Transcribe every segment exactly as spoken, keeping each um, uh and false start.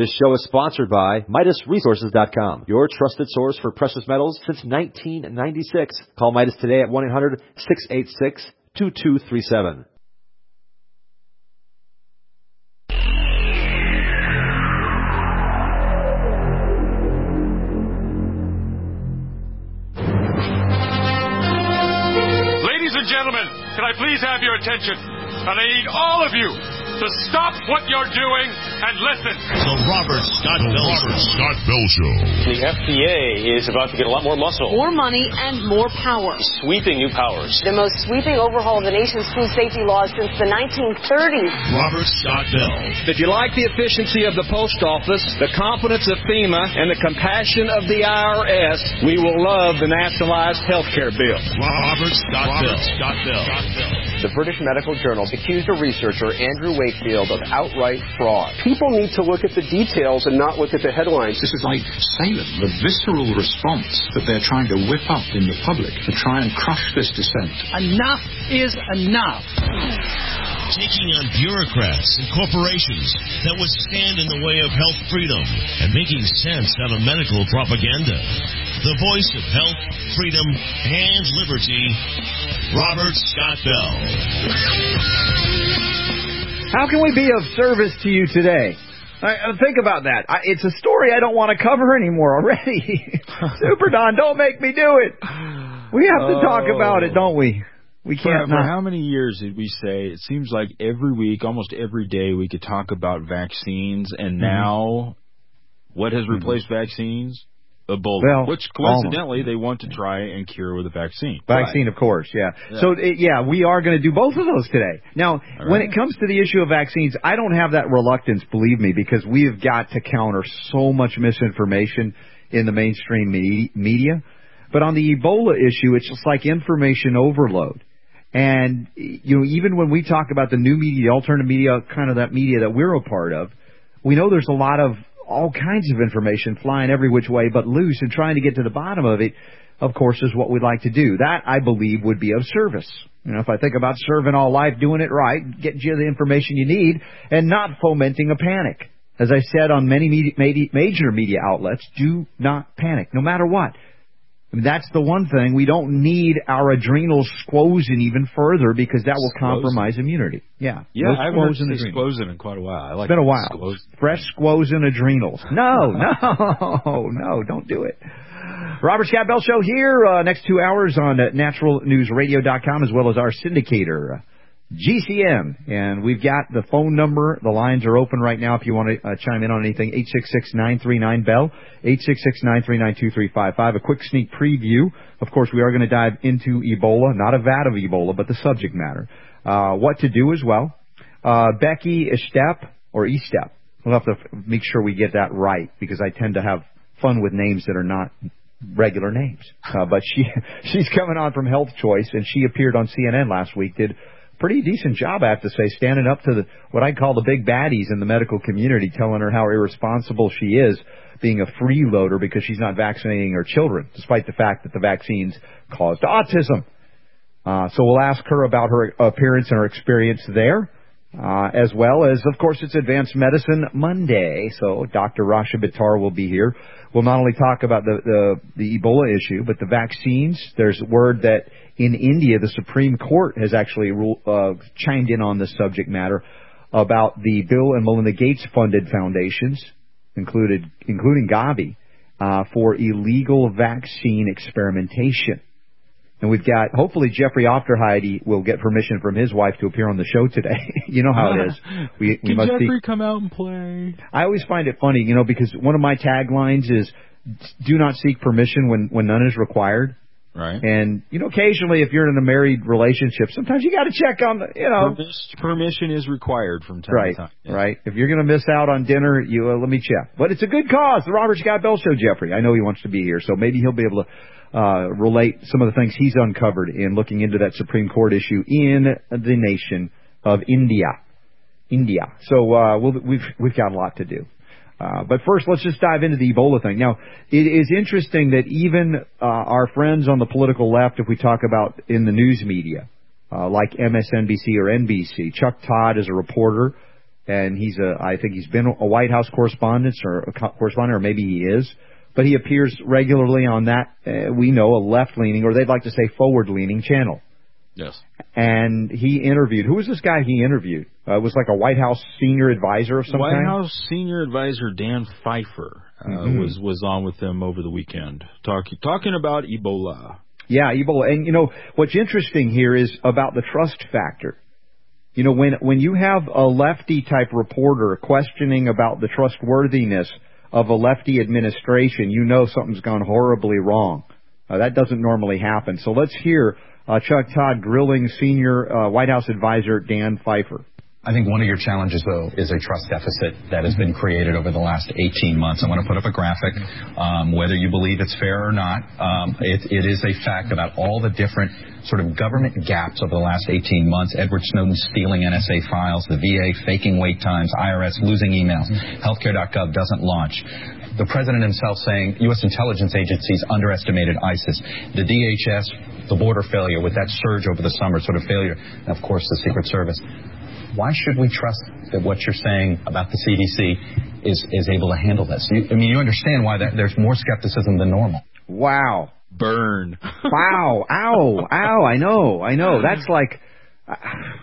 This show is sponsored by Midas Resources dot com, your trusted source for precious metals since nineteen ninety-six. Call Midas today at one eight hundred, six eight six, two two three seven. Ladies and gentlemen, can I please have your attention? And I need all of you to stop what you're doing and listen. The Robert Scott Bell Robert Scott Bell Show. The F D A is about to get a lot more muscle. More money and more power. Sweeping new powers. The most sweeping overhaul of the nation's food safety laws since the nineteen thirties. Robert Scott Bell. If you like the efficiency of the post office, the competence of FEMA, and the compassion of the I R S, we will love the nationalized health care bill. Robert Scott Bell. Robert Scott Bell. The British Medical Journal accused a researcher, Andrew Wakefield, of outright fraud. People need to look at the details and not look at the headlines. This is like Salem, the visceral response that they're trying to whip up in the public to try and crush this dissent. Enough is enough. Taking on bureaucrats and corporations that would stand in the way of health freedom and making sense out of medical propaganda. The voice of health, freedom, and liberty, Robert Scott Bell. How can we be of service to you today? I, think about that. I, it's a story I don't want to cover anymore already. Super Don, don't make me do it. We have to oh. talk about it, don't we? We can't. For, for how many years did we say? It seems like every week, almost every day, we could talk about vaccines, and mm-hmm. now, what has replaced mm-hmm. vaccines? Ebola, well, which coincidentally almost. They want to try and cure with a vaccine. Vaccine, right. Of course, yeah. yeah. So, it, yeah, we are going to do both of those today. Now, right. when it comes to the issue of vaccines, I don't have that reluctance, believe me, because we have got to counter so much misinformation in the mainstream me- media. But on the Ebola issue, it's just like information overload. And, you know, even when we talk about the new media, the alternative media, kind of that media that we're a part of, we know there's a lot of all kinds of information flying every which way but loose, and trying to get to the bottom of it, of course, is what we'd like to do. That, I believe, would be of service. You know, if I think about serving all life, doing it right, getting you the information you need, and not fomenting a panic. As I said on many media, major media outlets, do not panic, no matter what. I mean, that's the one thing. We don't need our adrenals squozing even further, because that will compromise immunity. Yeah. Yeah, no I haven't heard squozing in quite a while. I like it's been a while. Squoze. Fresh squozing adrenals. No, no, no, don't do it. Robert Scott Bell Show here, uh, next two hours on uh, natural news radio dot com, as well as our syndicator, uh, G C M. And we've got the phone number. The lines are open right now if you want to uh, chime in on anything. eight six six, nine three nine, B E L L, eight six six, nine three nine, two three five five. A quick sneak preview. Of course, we are going to dive into Ebola, not a vat of Ebola, but the subject matter. Uh, what to do as well. Uh, Becky Estep, or Estep. We'll have to f- make sure we get that right, because I tend to have fun with names that are not regular names. Uh, but she she's coming on from Health Choice, and she appeared on C N N last week, did pretty decent job, I have to say, standing up to the, what I call the big baddies in the medical community, telling her how irresponsible she is being a freeloader because she's not vaccinating her children, despite the fact that the vaccines caused autism. Uh, so we'll ask her about her appearance and her experience there, uh, as well as, of course, it's Advanced Medicine Monday, so Doctor Rasha Bittar will be here. We'll not only talk about the, the, the Ebola issue, but the vaccines. There's word that in India, the Supreme Court has actually ruled, uh, chimed in on this subject matter about the Bill and Melinda Gates funded foundations, included, including Gavi, uh, for illegal vaccine experimentation. And we've got, hopefully, Jeffrey Aufderheide will get permission from his wife to appear on the show today. You know how it is. We, we Can must Jeffrey be... come out and play? I always find it funny, you know, because one of my taglines is, do not seek permission when, when none is required. Right. And, you know, occasionally if you're in a married relationship, sometimes you got to check on the, you know. Permission is required from time right, to time. Yeah. Right. If you're going to miss out on dinner, you uh, let me check. But it's a good cause, the Robert Scott Bell Show, Jeffrey. I know he wants to be here, so maybe he'll be able to uh, relate some of the things he's uncovered in looking into that Supreme Court issue in the nation of India. India. So uh, we'll, we've we've got a lot to do. Uh, but first, let's just dive into the Ebola thing. Now, it is interesting that even uh, our friends on the political left, if we talk about in the news media, uh, like M S N B C or N B C, Chuck Todd is a reporter and he's a, I think he's been a White House correspondent or a correspondent, or maybe he is, but he appears regularly on that, uh, we know, a left-leaning, or they'd like to say forward-leaning channel. Yes. And he interviewed, who was this guy he interviewed? Uh, it was like a White House senior advisor of some White kind? White House senior advisor Dan Pfeiffer uh, mm-hmm. was, was on with them over the weekend, talk, talking about Ebola. Yeah, Ebola. And, you know, what's interesting here is about the trust factor. You know, when when you have a lefty-type reporter questioning about the trustworthiness of a lefty administration, you know something's gone horribly wrong. Uh, that doesn't normally happen. So let's hear uh, Chuck Todd grilling senior uh, White House advisor Dan Pfeiffer. I think one of your challenges, though, is a trust deficit that has been created over the last eighteen months. I want to put up a graphic. Um, whether you believe it's fair or not, um, it, it is a fact about all the different sort of government gaps over the last eighteen months. Edward Snowden stealing N S A files, the V A faking wait times, I R S losing emails, healthcare dot gov doesn't launch. The president himself saying U S intelligence agencies underestimated ISIS. The D H S, the border failure with that surge over the summer, sort of failure. And, of course, the Secret Service. Why should we trust that what you're saying about the C D C is, is able to handle this? You, I mean, you understand why that, there's more skepticism than normal. Wow. Burn. Wow. Ow. Ow. I know. I know. That's like, uh,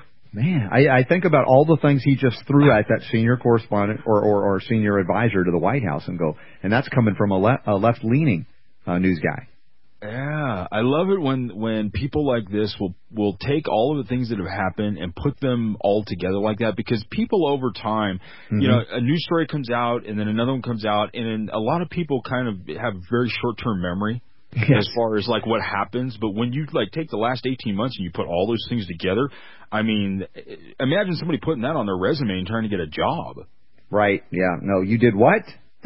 man, I, I think about all the things he just threw at that senior correspondent or, or, or senior advisor to the White House and go, and that's coming from a, le- a left-leaning uh, news guy. Yeah, I love it when when people like this will will take all of the things that have happened and put them all together like that, because people over time, mm-hmm. you know, a news story comes out and then another one comes out, and then a lot of people kind of have very short-term memory yes. as far as like what happens. But when you like take the last eighteen months and you put all those things together, I mean, imagine somebody putting that on their resume and trying to get a job. Right, yeah. No, you did what?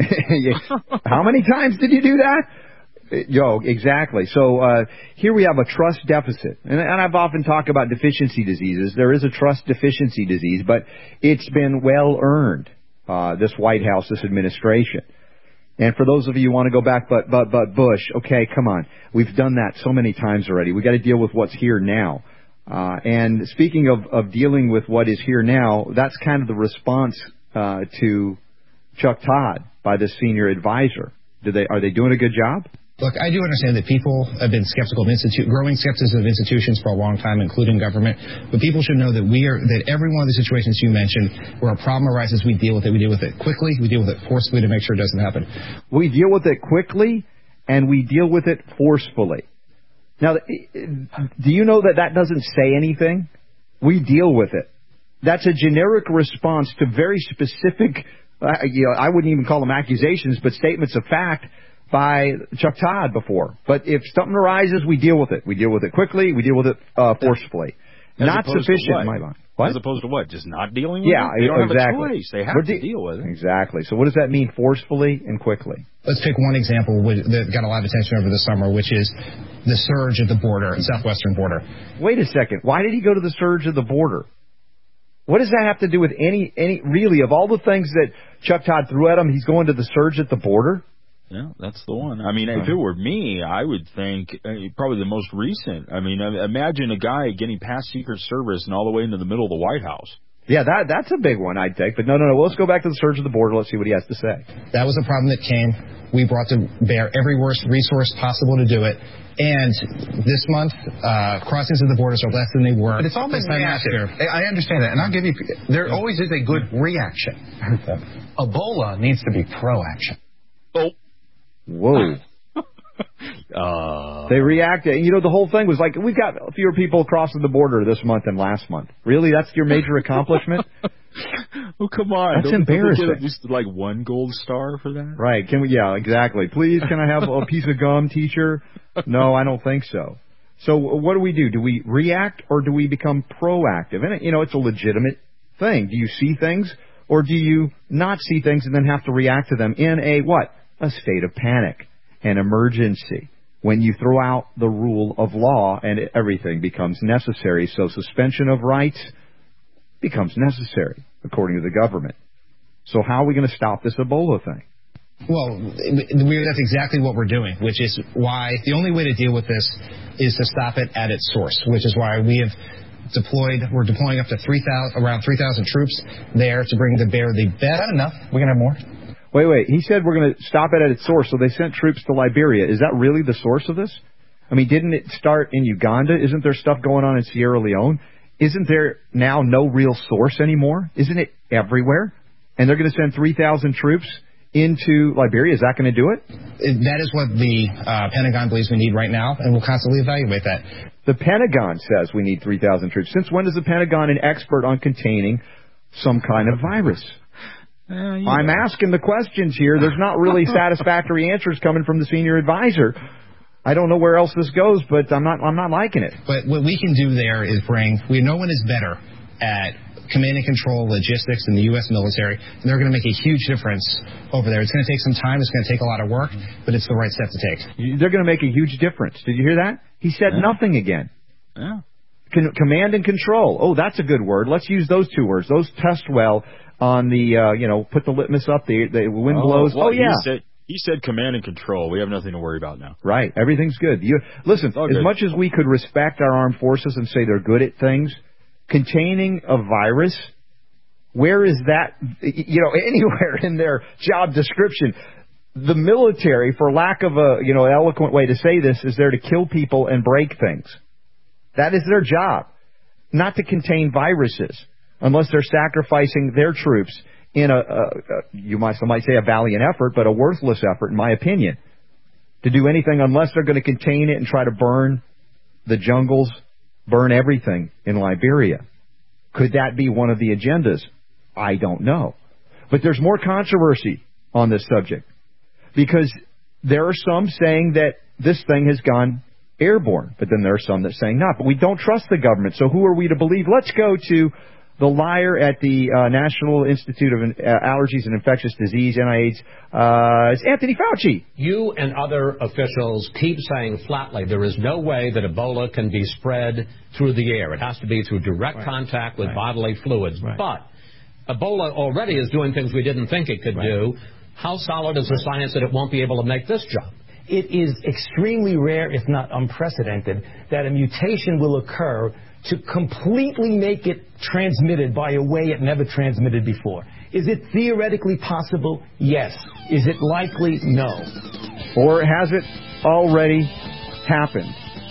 How many times did you do that? Yo, exactly. So uh here we have a trust deficit. And, and I've often talked about deficiency diseases. There is a trust deficiency disease, but it's been well earned, uh this White House, this administration. And for those of you who want to go back, but, but, but Bush, okay, come on. We've done that so many times already. We've got to deal with what's here now. Uh and speaking of, of dealing with what is here now, that's kind of the response uh to Chuck Todd by the senior advisor. Do they, are they doing a good job? Look, I do understand that people have been skeptical of institu- growing skepticism of institutions for a long time, including government. But people should know that we are that every one of the situations you mentioned, where a problem arises, we deal with it. We deal with it quickly. We deal with it forcefully to make sure it doesn't happen. We deal with it quickly, and we deal with it forcefully. Now, do you know that that doesn't say anything? We deal with it. That's a generic response to very specific, uh, you know, I wouldn't even call them accusations, but statements of fact by Chuck Todd before. But if something arises, we deal with it. We deal with it quickly. We deal with it uh, forcefully. As not sufficient in my mind. What? As opposed to what? Just not dealing with yeah, it? They don't exactly. have a choice. They have de- to deal with it. Exactly. So what does that mean, forcefully and quickly? Let's pick one example that got a lot of attention over the summer, which is the surge at the border, southwestern border. Wait a second. Why did he go to the surge at the border? What does that have to do with any, any really, of all the things that Chuck Todd threw at him, he's going to the surge at the border? Yeah, that's the one. I mean, if it were me, I would think uh, probably the most recent. I mean, imagine a guy getting past Secret Service and all the way into the middle of the White House. Yeah, that that's a big one, I'd take. But no, no, no. Well, let's go back to the surge of the border. Let's see what he has to say. That was a problem that came. We brought to bear every worst resource possible to do it. And this month, uh, crossings of the borders are less than they were. But it's all been reactive. I understand that. And I'll give you, there always is a good reaction. Ebola needs to be proaction. Oh. Whoa. uh, they reacted. And, you know, the whole thing was like, we've got fewer people crossing the border this month than last month. Really? That's your major accomplishment? Oh, come on. That's Don't embarrassing. Get at least like one gold star for that? Right. Can we? Yeah, exactly. Please, can I have a piece of gum, teacher? No, I don't think so. So what do we do? Do we react or do we become proactive? And, you know, it's a legitimate thing. Do you see things or do you not see things and then have to react to them in a what? A state of panic, an emergency, when you throw out the rule of law and everything becomes necessary. So suspension of rights becomes necessary, according to the government. So how are we going to stop this Ebola thing? Well, we, that's exactly what we're doing, which is why the only way to deal with this is to stop it at its source, which is why we have deployed. We're deploying up to three thousand, around three thousand troops there to bring to bear the best. Is that enough? We're going to have more? Wait, wait. He said we're going to stop it at its source, so they sent troops to Liberia. Is that really the source of this? I mean, didn't it start in Uganda? Isn't there stuff going on in Sierra Leone? Isn't there now no real source anymore? Isn't it everywhere? And they're going to send three thousand troops into Liberia. Is that going to do it? That is what the uh, Pentagon believes we need right now, and we'll constantly evaluate that. The Pentagon says we need three thousand troops. Since when is the Pentagon an expert on containing some kind of virus? Uh, yeah. I'm asking the questions here. There's not really satisfactory answers coming from the senior advisor. I don't know where else this goes, but I'm not I'm not liking it. But what we can do there is bring, we no one is better at command and control logistics in the U S military, and they're going to make a huge difference over there. It's going to take some time. It's going to take a lot of work, but it's the right step to take. They're going to make a huge difference. Did you hear that? He said yeah. nothing again. Yeah. Con- command and control. Oh, that's a good word. Let's use those two words. Those test well on the, uh, you know, put the litmus up, the, the wind oh, blows. Well, oh, yeah. He said, he said command and control. We have nothing to worry about now. Right. Everything's good. You, listen, as good. much as we could respect our armed forces and say they're good at things, containing a virus, where is that, you know, anywhere in their job description? The military, for lack of a, you know, eloquent way to say this, is there to kill people and break things. That is their job, not to contain viruses, unless they're sacrificing their troops in a, a, a you might, some might say a valiant effort, but a worthless effort, in my opinion, to do anything unless they're going to contain it and try to burn the jungles, burn everything in Liberia. Could that be one of the agendas? I don't know. But there's more controversy on this subject, because there are some saying that this thing has gone airborne, but then there are some that are saying not. But we don't trust the government, so who are we to believe? Let's go to the liar at the uh, National Institute of uh, Allergies and Infectious Disease, N I H. Uh, it's Anthony Fauci. You and other officials keep saying flatly there is no way that Ebola can be spread through the air. It has to be through direct right. contact with right. bodily fluids. Right. But Ebola already is doing things we didn't think it could right. do. How solid is the science that it won't be able to make this job? It is extremely rare, if not unprecedented, that a mutation will occur to completely make it transmitted by a way it never transmitted before. Is it theoretically possible? Yes. Is it likely? No. Or has it already happened?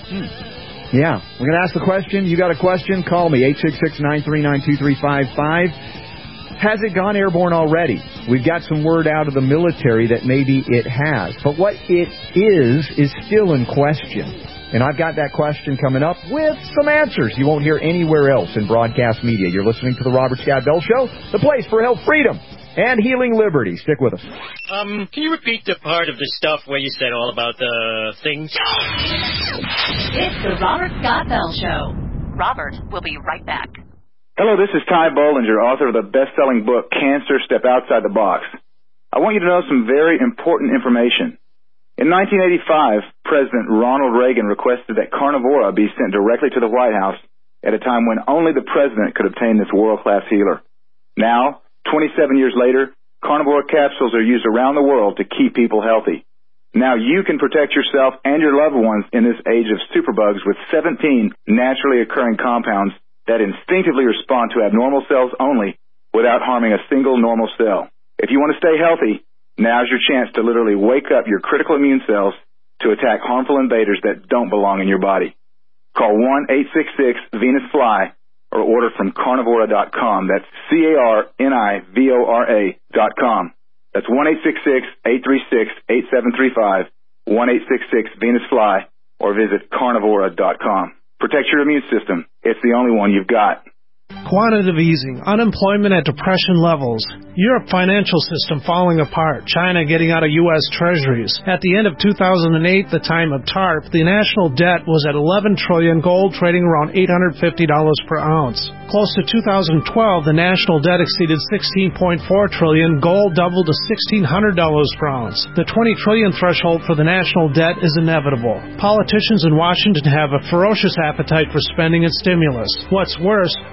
Hmm. Yeah. We're going to ask the question. You got a question? Call me, eight six six, nine three nine, two three five five. Has it gone airborne already? We've got some word out of the military that maybe it has. But what it is is still in question. And I've got that question coming up with some answers you won't hear anywhere else in broadcast media. You're listening to the Robert Scott Bell Show, the place for health, freedom, and healing liberty. Stick with us. Um, can you repeat the part of the stuff where you said all about the things? It's the Robert Scott Bell Show. Robert will be right back. Hello, this is Ty Bollinger, author of the best-selling book, Cancer, Step Outside the Box. I want you to know some very important information. In nineteen eighty-five, President Ronald Reagan requested that Carnivora be sent directly to the White House at a time when only the president could obtain this world-class healer. Now, twenty-seven years later, Carnivora capsules are used around the world to keep people healthy. Now you can protect yourself and your loved ones in this age of superbugs with seventeen naturally occurring compounds that instinctively respond to abnormal cells only without harming a single normal cell. If you want to stay healthy, now's your chance to literally wake up your critical immune cells to attack harmful invaders that don't belong in your body. Call one eight six six Venus Fly or order from carnivora dot com. That's C A R N I V O R A dot com. That's one eight six six, eight three six, eight seven three five, one eight six six Venus Fly, or visit carnivora dot com. Protect your immune system. It's the only one you've got. Quantitative easing, unemployment at depression levels, Europe financial system falling apart, China getting out of U S treasuries. At the end of two thousand eight, the time of TARP, the national debt was at eleven trillion dollars, gold trading around eight hundred fifty dollars per ounce. Close to two thousand twelve, the national debt exceeded sixteen point four trillion dollars, gold doubled to sixteen hundred dollars per ounce. The twenty trillion dollars threshold for the national debt is inevitable. Politicians in Washington have a ferocious appetite for spending and stimulus. What's worse, a printing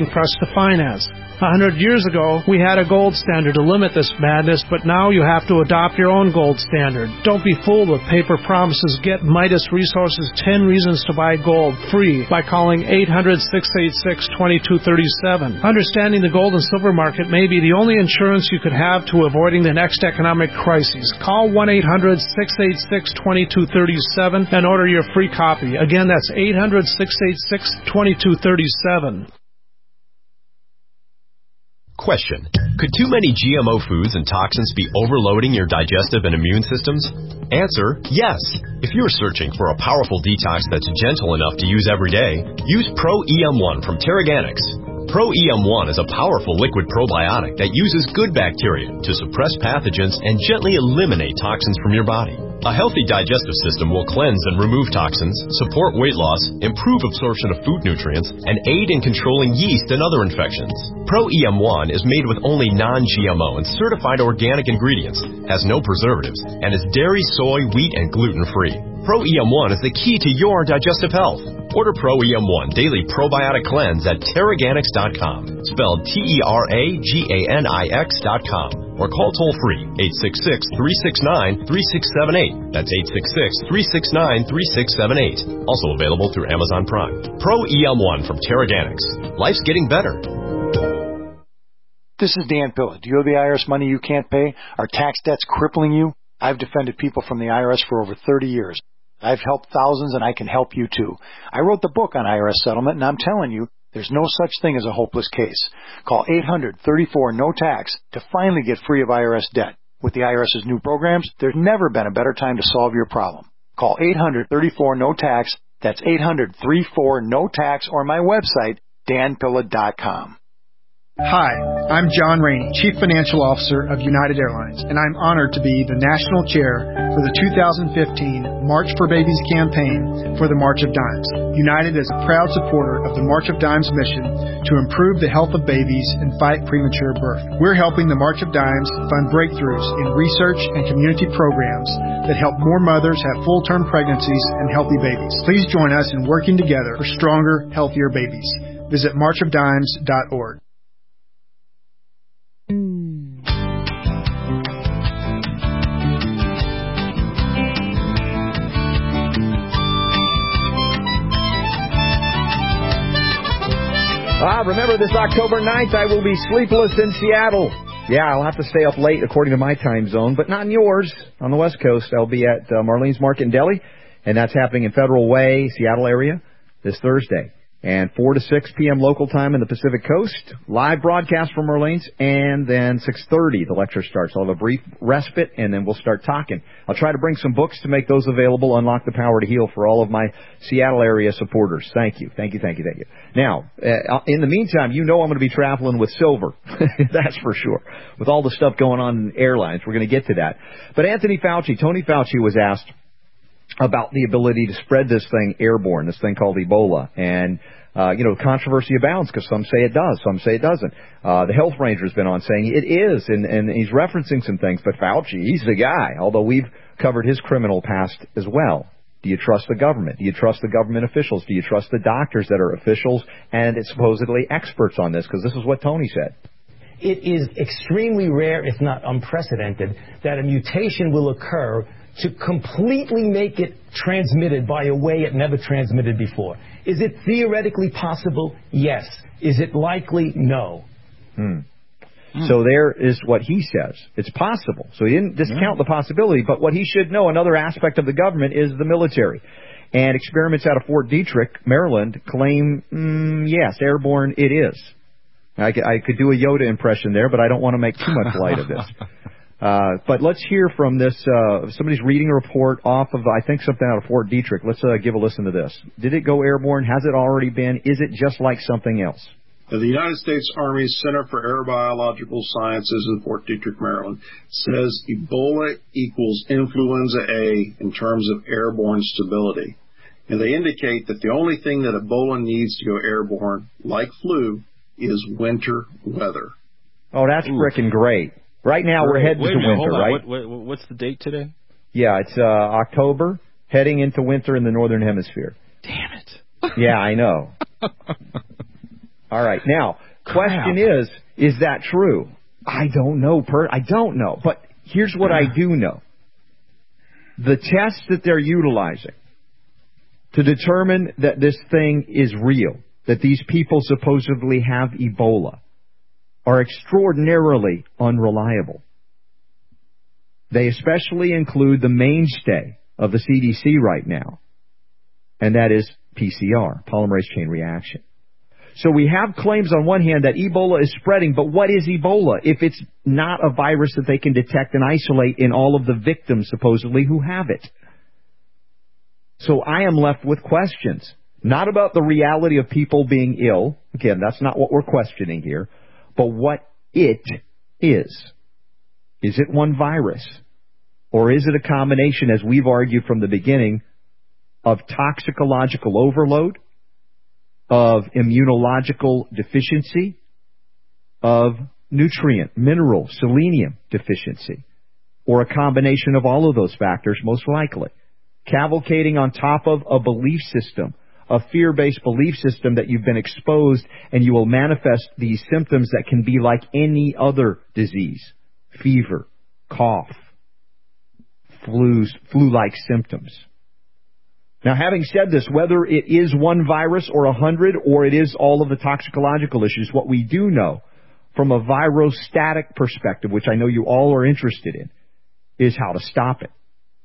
pressed to finance. A hundred years ago, we had a gold standard to limit this madness, but now you have to adopt your own gold standard. Don't be fooled with paper promises. Get Midas Resources ten Reasons to Buy Gold free by calling eight hundred, six eight six, two two three seven. Understanding the gold and silver market may be the only insurance you could have to avoiding the next economic crisis. Call one eight hundred, six eight six, two two three seven and order your free copy. Again, that's eight hundred, six eight six, two two three seven. Question. Could too many G M O foods and toxins be overloading your digestive and immune systems? Answer, yes. If you're searching for a powerful detox that's gentle enough to use every day, use Pro E M one from Terraganics. Pro E M one is a powerful liquid probiotic that uses good bacteria to suppress pathogens and gently eliminate toxins from your body. A healthy digestive system will cleanse and remove toxins, support weight loss, improve absorption of food nutrients, and aid in controlling yeast and other infections. Pro E M one is made with only non-G M O and certified organic ingredients, has no preservatives, and is dairy, soy, wheat, and gluten-free. Pro E M one is the key to your digestive health. Order Pro E M one Daily Probiotic Cleanse at Terraganics dot com, spelled T E R A G A N I X dot com, or call toll-free eight six six, three six nine, three six seven eight. That's eight six six, three six nine, three six seven eight. Also available through Amazon Prime. Pro E M one from Terraganics. Life's getting better. This is Dan Pilla. Do you owe the I R S money you can't pay? Are tax debts crippling you? I've defended people from the I R S for over thirty years. I've helped thousands, and I can help you too. I wrote the book on I R S settlement, and I'm telling you, there's no such thing as a hopeless case. Call eight hundred, thirty-four, no tax to finally get free of I R S debt. With the IRS's new programs, there's never been a better time to solve your problem. Call eight hundred, thirty-four, no tax. That's eight hundred, thirty-four, no tax, or my website, dan pilla dot com. Hi, I'm John Rainey, Chief Financial Officer of United Airlines, and I'm honored to be the National Chair for the two thousand fifteen March for Babies campaign for the March of Dimes. United is a proud supporter of the March of Dimes mission to improve the health of babies and fight premature birth. We're helping the March of Dimes fund breakthroughs in research and community programs that help more mothers have full-term pregnancies and healthy babies. Please join us in working together for stronger, healthier babies. Visit march of dimes dot org. Ah, remember, this October ninth, I will be sleepless in Seattle. Yeah, I'll have to stay up late according to my time zone, but not in yours. On the West Coast, I'll be at uh, Marlene's Market in Delhi, and that's happening in Federal Way, Seattle area, this Thursday. And four to six p.m. local time in the Pacific Coast, live broadcast from Marlene's, and then six thirty the lecture starts. I'll have a brief respite, and then we'll start talking. I'll try to bring some books to make those available, Unlock the Power to Heal, for all of my Seattle area supporters. Thank you, thank you, thank you, thank you. Now, uh, in the meantime, you know I'm going to be traveling with silver. That's for sure. With all the stuff going on in airlines, we're going to get to that. But Anthony Fauci, Tony Fauci was asked about the ability to spread this thing airborne, this thing called Ebola. And, uh, you know, controversy abounds because some say it does, some say it doesn't. Uh, the health ranger's been on saying it is, and, and he's referencing some things. But Fauci, he's the guy, although we've covered his criminal past as well. Do you trust the government? Do you trust the government officials? Do you trust the doctors that are officials and supposedly experts on this? Because this is what Tony said. It is extremely rare, if not unprecedented, that a mutation will occur to completely make it transmitted by a way it never transmitted before. Is it theoretically possible? Yes. Is it likely? No. Hmm. Mm. So there is what he says. It's possible. So he didn't discount yeah. the possibility, but what he should know, another aspect of the government, is the military. And experiments out of Fort Detrick, Maryland, claim, mm, yes, airborne it is. I could, I could do a Yoda impression there, but I don't want to make too much light of this. Uh, but let's hear from this, uh, somebody's reading a report off of, I think, something out of Fort Detrick. Let's uh, give a listen to this. Did it go airborne? Has it already been? Is it just like something else? The United States Army's Center for Aerobiological Sciences in Fort Detrick, Maryland, says Ebola equals influenza A in terms of airborne stability. And they indicate that the only thing that Ebola needs to go airborne, like flu, is winter weather. Oh, that's frickin' great. Right now we're heading Wait to minute, winter, right? What, what, what's the date today? Yeah, it's uh, October, heading into winter in the Northern Hemisphere. Damn it. Yeah, I know. All right. Now, question Crap. is, is that true? I don't know. Per- I don't know. But here's what I do know. The tests that they're utilizing to determine that this thing is real, that these people supposedly have Ebola, are extraordinarily unreliable. They especially include the mainstay of the C D C right now, and that is P C R, polymerase chain reaction. So we have claims on one hand that Ebola is spreading, but what is Ebola if it's not a virus that they can detect and isolate in all of the victims, supposedly, who have it? So I am left with questions, not about the reality of people being ill. Again, that's not what we're questioning here, but what it is. Is it one virus? Or is it a combination, as we've argued from the beginning, of toxicological overload, of immunological deficiency, of nutrient, mineral, selenium deficiency, or a combination of all of those factors, most likely? Cavalcading on top of a belief system, a fear-based belief system that you've been exposed and you will manifest these symptoms that can be like any other disease. Fever, cough, flus, flu-like symptoms. Now, having said this, whether it is one virus or a hundred or it is all of the toxicological issues, what we do know from a virostatic perspective, which I know you all are interested in, is how to stop it.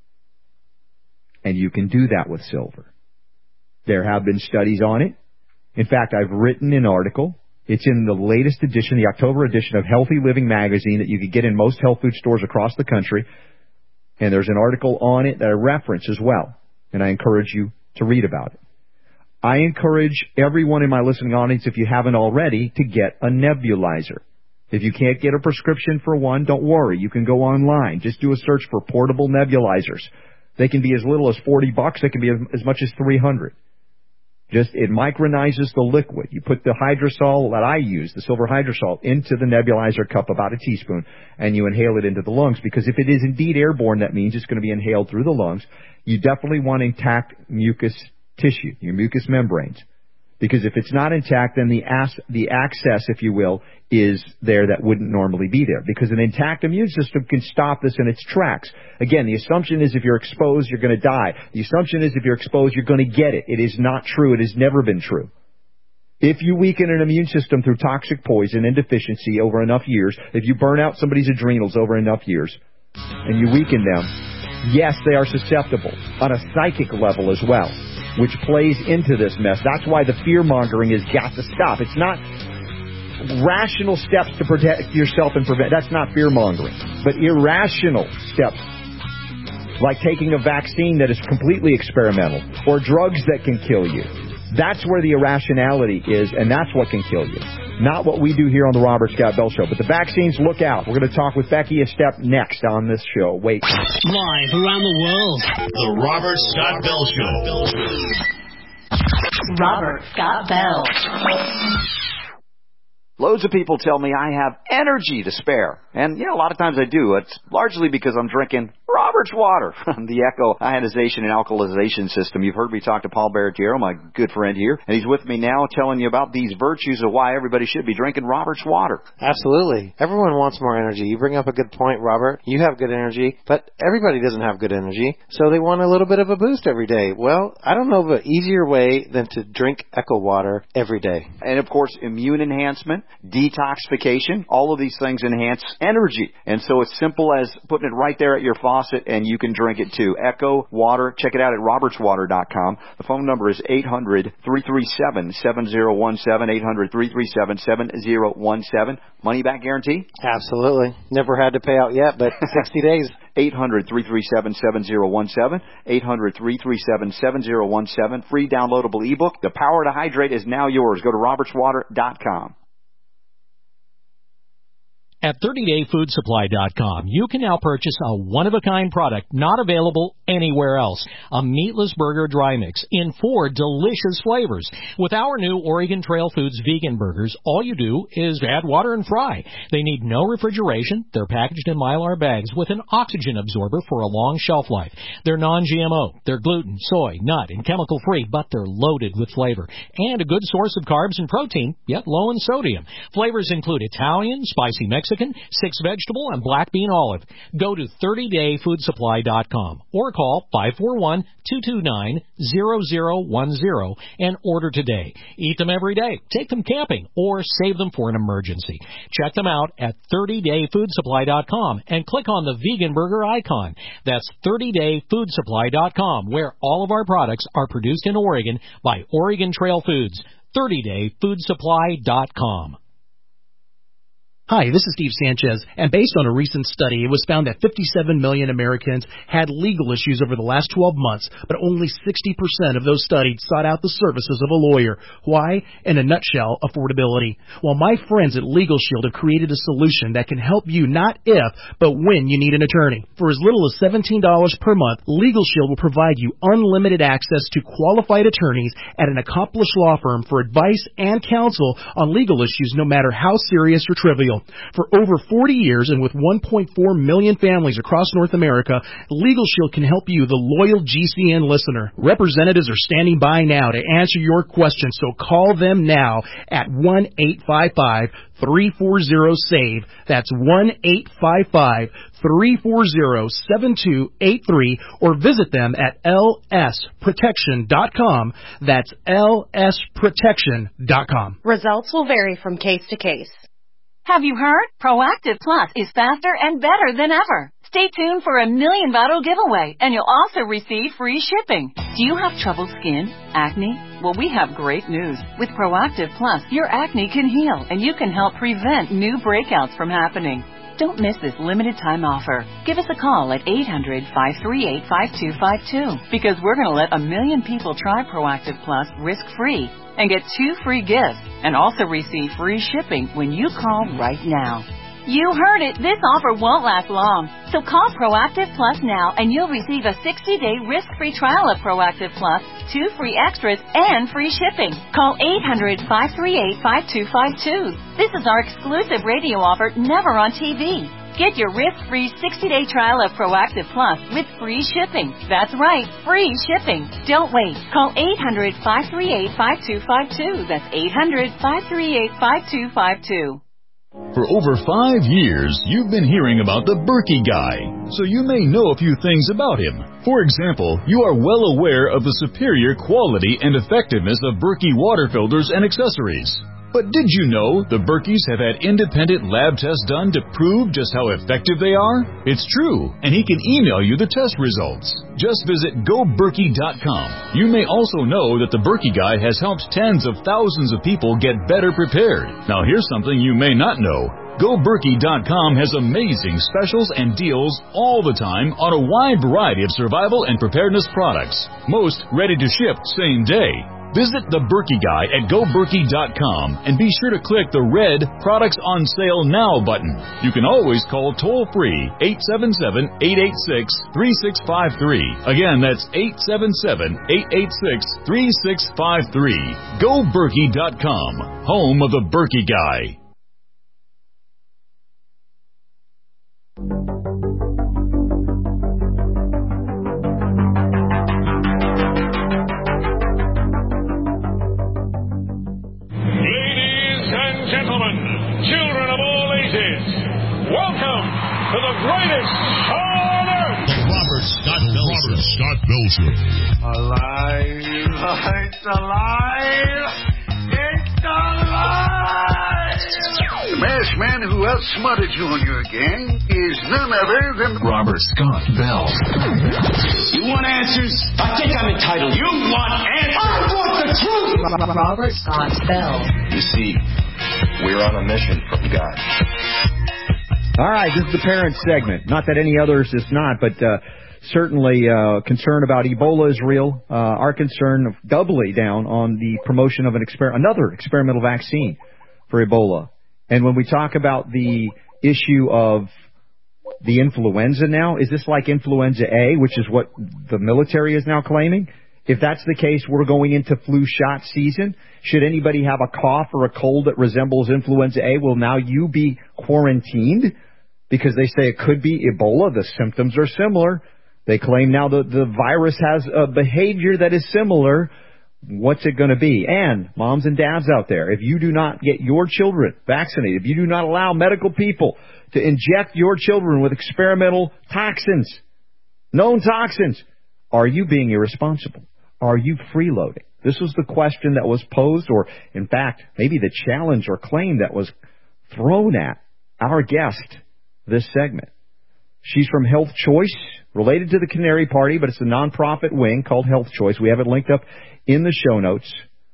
And you can do that with silver. There have been studies on it. In fact, I've written an article. It's in the latest edition, the October edition of Healthy Living magazine that you can get in most health food stores across the country. And there's an article on it that I reference as well. And I encourage you to read about it. I encourage everyone in my listening audience, if you haven't already, to get a nebulizer. If you can't get a prescription for one, don't worry. You can go online. Just do a search for portable nebulizers. They can be as little as forty bucks. They can be as much as three hundred. Just, it micronizes the liquid. You put the hydrosol that I use, the silver hydrosol, into the nebulizer cup, about a teaspoon, and you inhale it into the lungs. Because if it is indeed airborne, that means it's going to be inhaled through the lungs. You definitely want intact mucus tissue, your mucous membranes. Because if it's not intact, then the as, the access, if you will, is there that wouldn't normally be there. Because an intact immune system can stop this in its tracks. Again, the assumption is if you're exposed, you're going to die. The assumption is if you're exposed, you're going to get it. It is not true. It has never been true. If you weaken an immune system through toxic poison and deficiency over enough years, if you burn out somebody's adrenals over enough years, and you weaken them, yes, they are susceptible on a psychic level as well, which plays into this mess. That's why the fear-mongering has got to stop. It's not rational steps to protect yourself and prevent. That's not fear-mongering. But irrational steps, like taking a vaccine that is completely experimental, or drugs that can kill you. That's where the irrationality is, and that's what can kill you. Not what we do here on the Robert Scott Bell Show. But the vaccines, look out. We're going to talk with Becky Estep next on this show. Wait. Live around the world, the Robert Scott Bell Show. Robert Scott Bell. Loads of people tell me I have energy to spare. And, yeah, a lot of times I do. It's largely because I'm drinking Robert's water, the Echo ionization and alkalization system. You've heard me talk to Paul Barretiero, my good friend here, and he's with me now telling you about these virtues of why everybody should be drinking Robert's water. Absolutely. Everyone wants more energy. You bring up a good point, Robert. You have good energy, but everybody doesn't have good energy, so they want a little bit of a boost every day. Well, I don't know of an easier way than to drink Echo water every day. And, of course, immune enhancement, detoxification, all of these things enhance energy. And so it's simple as putting it right there at your faucet, and you can drink it too. Echo Water. Check it out at roberts water dot com. The phone number is eight hundred, three three seven, seven zero one seven, eight hundred, three three seven, seven zero one seven. Money back guarantee? Absolutely. Never had to pay out yet, but sixty days. eight hundred, three three seven, seven zero one seven. eight hundred, three three seven, seven zero one seven. Free downloadable ebook. The Power to Hydrate is now yours. Go to roberts water dot com. At thirty day food supply dot com, you can now purchase a one-of-a-kind product not available anywhere else. A meatless burger dry mix in four delicious flavors. With our new Oregon Trail Foods vegan burgers, all you do is add water and fry. They need no refrigeration. They're packaged in Mylar bags with an oxygen absorber for a long shelf life. They're non G M O. They're gluten, soy, nut, and chemical-free, but they're loaded with flavor. And a good source of carbs and protein, yet low in sodium. Flavors include Italian, spicy Mexican, six vegetable, and black bean olive. Go to thirty day food supply dot com or call five four one, two two nine, zero zero one zero and order today. Eat them every day, take them camping, or save them for an emergency. Check them out at thirty day food supply dot com and click on the vegan burger icon. That's thirty day food supply dot com, where all of our products are produced in Oregon by Oregon Trail Foods. thirty day food supply dot com. Hi, this is Steve Sanchez, and based on a recent study, it was found that fifty-seven million Americans had legal issues over the last twelve months, but only sixty percent of those studied sought out the services of a lawyer. Why? In a nutshell, affordability. Well, my friends at Legal Shield have created a solution that can help you not if, but when you need an attorney. For as little as seventeen dollars per month, Legal Shield will provide you unlimited access to qualified attorneys at an accomplished law firm for advice and counsel on legal issues, no matter how serious or trivial. For over forty years and with one point four million families across North America, Legal Shield can help you, the loyal G C N listener. Representatives are standing by now to answer your questions, so call them now at one eight five five, three four zero, SAVE. That's one eight five five, three four zero, seven two eight three, or visit them at L S protection dot com. That's L S protection dot com. Results will vary from case to case. Have you heard? Proactive Plus is faster and better than ever. Stay tuned for a million bottle giveaway, and you'll also receive free shipping. Do you have troubled skin? Acne? Well, we have great news. With Proactive Plus, your acne can heal, and you can help prevent new breakouts from happening. Don't miss this limited time offer. Give us a call at eight hundred, five three eight, five two five two, because we're going to let a million people try Proactive Plus risk-free and get two free gifts and also receive free shipping when you call right now. You heard it. This offer won't last long. So call Proactive Plus now and you'll receive a sixty day risk-free trial of Proactive Plus, two free extras, and free shipping. Call eight hundred, five three eight, five two five two. This is our exclusive radio offer, never on T V. Get your risk-free sixty day trial of Proactive Plus with free shipping. That's right, free shipping. Don't wait. Call eight hundred, five three eight, five two five two. That's eight hundred, five three eight, five two five two. For over five years, you've been hearing about the Berkey Guy, so you may know a few things about him. For example, you are well aware of the superior quality and effectiveness of Berkey water filters and accessories. But did you know the Berkeys have had independent lab tests done to prove just how effective they are? It's true, and he can email you the test results. Just visit go berkey dot com. You may also know that the Berkey Guy has helped tens of thousands of people get better prepared. Now here's something you may not know. go berkey dot com has amazing specials and deals all the time on a wide variety of survival and preparedness products. Most ready to ship same day. Visit the Berkey Guy at go berkey dot com and be sure to click the red Products on Sale Now button. You can always call toll-free eight seven seven, eight eight six, three six five three. Again, that's eight seven seven, eight eight six, three six five three. go berkey dot com, home of the Berkey Guy. Gentlemen, children of all ages, welcome to the greatest show on earth. The Robert Scott Bell Robert Show. Scott Bell Show. Alive, it's alive, it's alive. The masked man who outsmarted you on your game is none other than Robert Scott Bell. You want answers? I think I'm entitled. You want answers? I want the truth. Robert Scott Bell. You see, we're on a mission from God. All right, this is the parent segment. Not that any others is not, but uh, certainly uh, concern about Ebola is real. Uh, our concern doubly down on the promotion of an exper- another experimental vaccine for Ebola. And when we talk about the issue of the influenza now? Is this like influenza A, which is what the military is now claiming? If that's the case, we're going into flu shot season. Should anybody have a cough or a cold that resembles influenza A, will now you be quarantined because they say it could be Ebola? The symptoms are similar. They claim now that the virus has a behavior that is similar. What's it going to be? And moms and dads out there, if you do not get your children vaccinated, if you do not allow medical people to inject your children with experimental toxins, known toxins, are you being irresponsible? Are you freeloading? This was the question that was posed, or in fact, maybe the challenge or claim that was thrown at our guest this segment. She's from Health Choice, related to the Canary Party, but it's a nonprofit wing called Health Choice. We have it linked up in the show notes.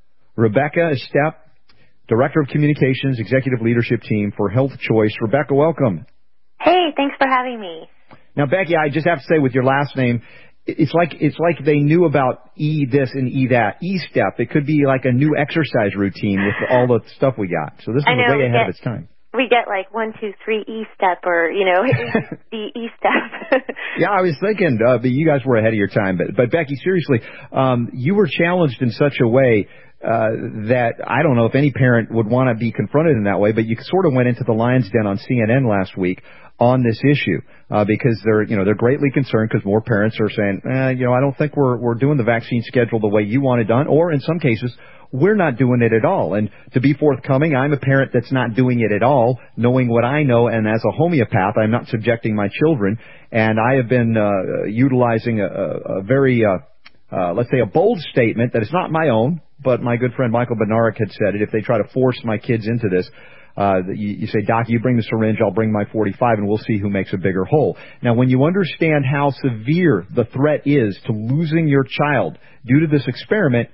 Rebecca Estep, Director of Communications, Executive Leadership Team for Health Choice. Rebecca, welcome. Hey, thanks for having me. Now, Becky, I just have to say with your last name, it's like it's like they knew about E this and E that. E-Step, it could be like a new exercise routine with all the stuff we got. So this is know, way ahead get, of its time. We get like one, two, three E-Step, or, you know, the E-Step. Yeah, I was thinking, uh, but you guys were ahead of your time. But, but Becky, seriously, um, you were challenged in such a way uh, that I don't know if any parent would want to be confronted in that way, but you sort of went into the lion's den on C N N last week on this issue, uh, because they're, you know, they're greatly concerned because more parents are saying, eh, you know, I don't think we're, we're doing the vaccine schedule the way you want it done, or in some cases, we're not doing it at all. And to be forthcoming, I'm a parent that's not doing it at all, knowing what I know, and as a homeopath, I'm not subjecting my children, and I have been, uh, utilizing a, a, a very, uh, uh, let's say a bold statement that is not my own, but my good friend Michael Bednarik had said it, if they try to force my kids into this, Uh, you, you say, Doc, you bring the syringe, I'll bring my forty-five, and we'll see who makes a bigger hole. Now, when you understand how severe the threat is to losing your child due to this experiment,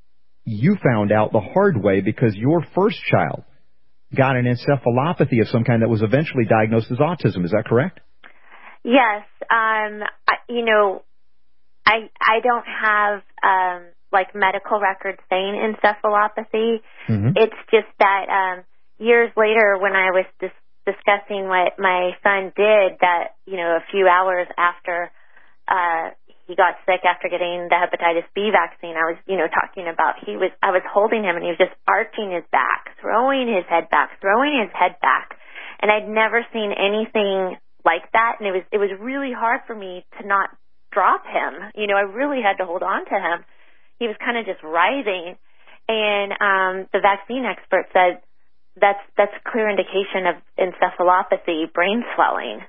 you found out the hard way because your first child got an encephalopathy of some kind that was eventually diagnosed as autism. Is that correct? Yes. Um, I, you know, I I don't have um, like medical records saying encephalopathy. Mm-hmm. It's just that um, years later, when I was dis- discussing what my son did, that, you know, a few hours after uh, he got sick after getting the hepatitis B vaccine, I was, you know, talking about he was, I was holding him and he was just arching his back, throwing his head back, throwing his head back. And I'd never seen anything like that. And it was, it was really hard for me to not drop him. You know, I really had to hold on to him. He was kind of just writhing. And um, the vaccine expert said, That's that's a clear indication of encephalopathy, brain swelling.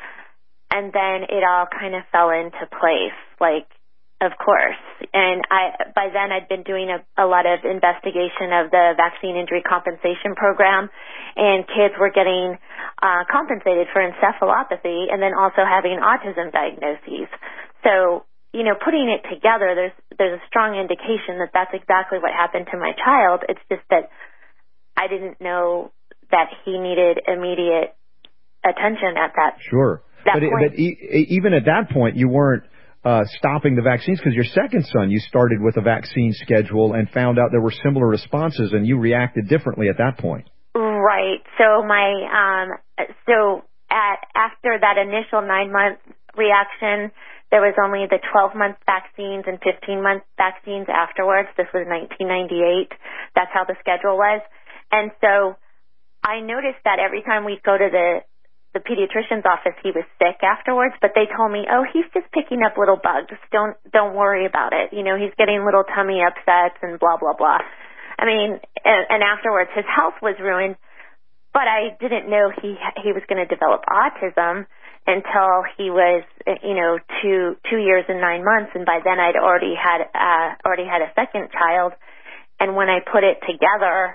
And then it all kind of fell into place, like, of course. And I by then I'd been doing a, a lot of investigation of the Vaccine Injury Compensation Program, and kids were getting uh, compensated for encephalopathy and then also having autism diagnoses. So, you know, putting it together, there's there's a strong indication that that's exactly what happened to my child. It's just that I didn't know that he needed immediate attention at that. Sure, that but, point. but e- even at that point, you weren't uh, stopping the vaccines because your second son, you started with a vaccine schedule and found out there were similar responses, and you reacted differently at that point. Right. So my um, so at after that initial nine month reaction, there was only the twelve month vaccines and fifteen month vaccines afterwards. This was nineteen ninety-eight. That's how the schedule was. And so I noticed that every time we'd go to the, the pediatrician's office, he was sick afterwards, but they told me, oh, he's just picking up little bugs. Don't, don't worry about it. You know, he's getting little tummy upsets and blah, blah, blah. I mean, and, and afterwards his health was ruined, but I didn't know he, he was going to develop autism until he was, you know, two, two years and nine months. And by then I'd already had, uh, already had a second child. And when I put it together,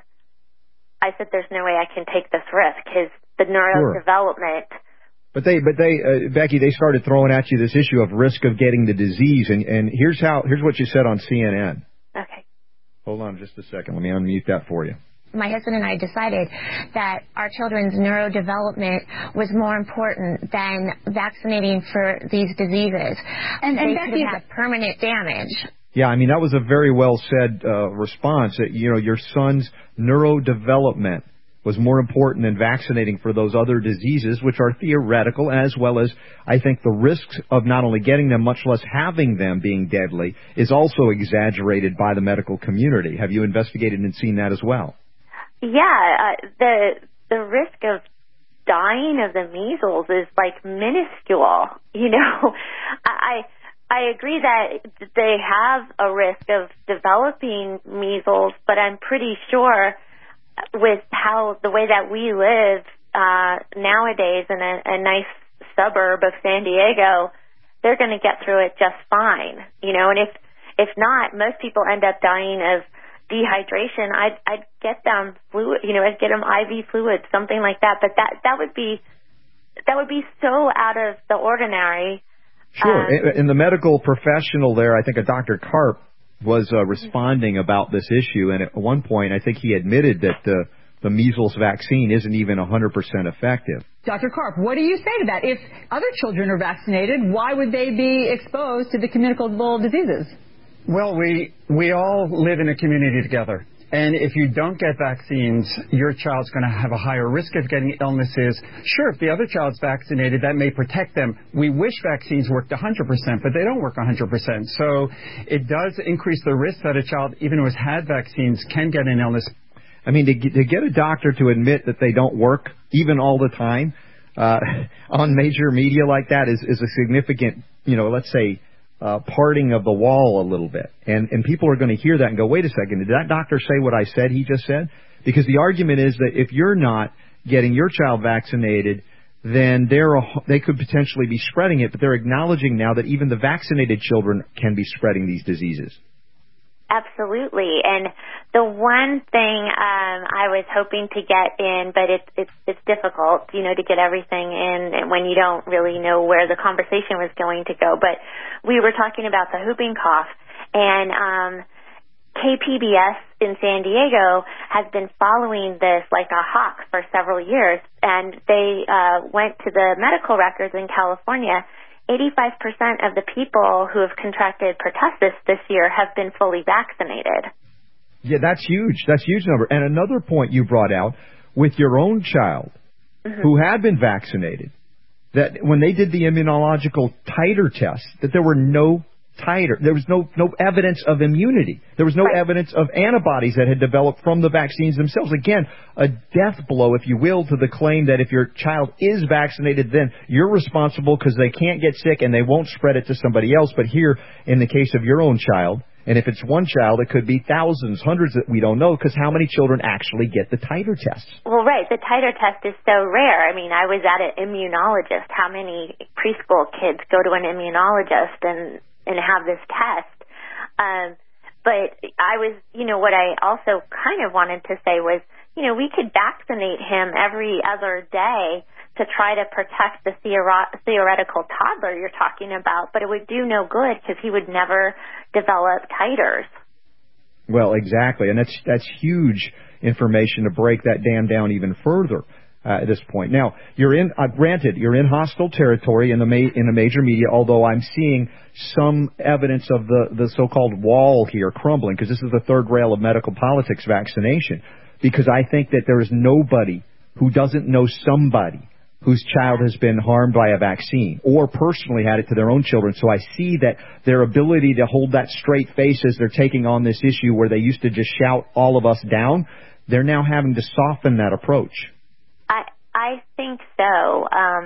I said, "There's no way I can take this risk." His the neurodevelopment. Sure. But they, but they, uh, Becky, they started throwing at you this issue of risk of getting the disease, and and here's how, here's what you said on C N N. Okay. Hold on just a second. Let me unmute that for you. My husband and I decided that our children's neurodevelopment was more important than vaccinating for these diseases. And, and they could have had permanent damage. Yeah, I mean, that was a very well said uh, response. That, you know, your son's neurodevelopment was more important than vaccinating for those other diseases, which are theoretical, as well as I think the risks of not only getting them, much less having them being deadly, is also exaggerated by the medical community. Have you investigated and seen that as well? Yeah, uh, the the risk of dying of the measles is like minuscule. You know, I I agree that they have a risk of developing measles, but I'm pretty sure with how the way that we live uh, nowadays in a, a nice suburb of San Diego, they're going to get through it just fine. You know, and if if not, most people end up dying of dehydration. I'd I'd get them fluid, you know, I'd get them I V fluids, something like that. But that that would be that would be so out of the ordinary. Sure. Um, in the medical professional there, I think a Doctor Karp was uh, responding about this issue, and at one point, I think he admitted that the the measles vaccine isn't even one hundred percent effective. Doctor Karp, what do you say to that? If other children are vaccinated, why would they be exposed to the communicable diseases? Well, we we all live in a community together. And if you don't get vaccines, your child's going to have a higher risk of getting illnesses. Sure, if the other child's vaccinated, that may protect them. We wish vaccines worked one hundred percent, but they don't work one hundred percent. So it does increase the risk that a child, even who has had vaccines, can get an illness. I mean, to, to get a doctor to admit that they don't work, even all the time, uh, on major media like that is, is a significant, you know, let's say, Uh, parting of the wall a little bit. And and people are going to hear that and go, wait a second, did that doctor say what I said he just said? Because the argument is that if you're not getting your child vaccinated, then they're a, they could potentially be spreading it, but they're acknowledging now that even the vaccinated children can be spreading these diseases. Absolutely. And the one thing um, I was hoping to get in, but it's it's it's difficult, you know, to get everything in when you don't really know where the conversation was going to go. But we were talking about the whooping cough, and um, K P B S in San Diego has been following this like a hawk for several years, and they uh, went to the medical records in California. eighty-five percent of the people who have contracted pertussis this year have been fully vaccinated. Yeah, that's huge. That's a huge number. And another point you brought out with your own child mm-hmm. who had been vaccinated, that when they did the immunological titer test, that there were no titer. There was no, no evidence of immunity. There was no right. evidence of antibodies that had developed from the vaccines themselves. Again, a death blow, if you will, to the claim that if your child is vaccinated, then you're responsible because they can't get sick and they won't spread it to somebody else. But here, in the case of your own child, and if it's one child, it could be thousands, hundreds that we don't know, because how many children actually get the titer test? Well, right. The titer test is so rare. I mean, I was at an immunologist. How many preschool kids go to an immunologist and and have this test? Um, but I was, you know, what I also kind of wanted to say was, you know, we could vaccinate him every other day to try to protect the theori- theoretical toddler you're talking about, but it would do no good because he would never develop titers. Well, exactly, and that's that's huge information to break that dam down even further. Uh, at this point. Now, you're in, uh, granted, you're in hostile territory in the ma- in the major media, although I'm seeing some evidence of the, the so-called wall here crumbling, because this is the third rail of medical politics, vaccination, because I think that there is nobody who doesn't know somebody whose child has been harmed by a vaccine or personally had it to their own children. So I see that their ability to hold that straight face as they're taking on this issue where they used to just shout all of us down, they're now having to soften that approach. I I think so. Um,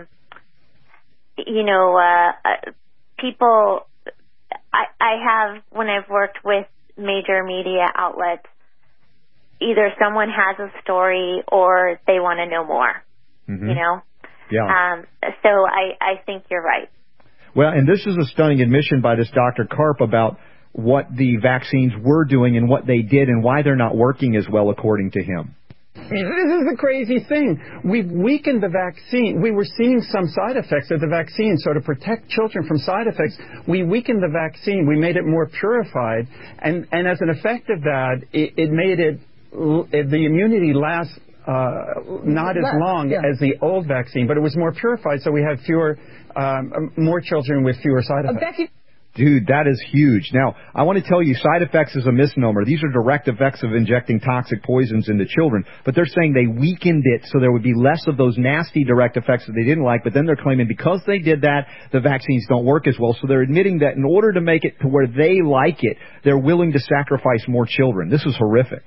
you know, uh, uh, people. I I have when I've worked with major media outlets, either someone has a story or they want to know more. Mm-hmm. You know. Yeah. Um, so I I think you're right. Well, and this is a stunning admission by this Doctor Karp about what the vaccines were doing and what they did and why they're not working as well, according to him. This is the crazy thing. We've weakened the vaccine. We were seeing some side effects of the vaccine. So to protect children from side effects, we weakened the vaccine. We made it more purified. And, and as an effect of that, it, it made it, the immunity last uh, not as long yeah. as the old vaccine, but it was more purified. So we had fewer, um, more children with fewer side effects. Uh, Becky- Dude, that is huge. Now, I want to tell you, side effects is a misnomer. These are direct effects of injecting toxic poisons into children, but they're saying they weakened it so there would be less of those nasty direct effects that they didn't like, but then they're claiming because they did that, the vaccines don't work as well. So they're admitting that in order to make it to where they like it, they're willing to sacrifice more children. This is horrific.